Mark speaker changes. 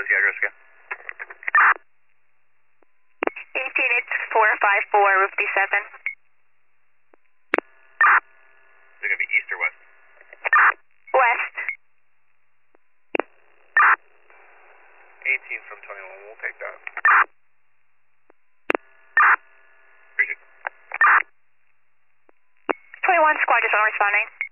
Speaker 1: was the address again?
Speaker 2: 18454, Route 57.
Speaker 1: Is it going to be east or west?
Speaker 2: West.
Speaker 1: 18 from 21, we'll take that. Appreciate it.
Speaker 2: 21 squad, just on responding.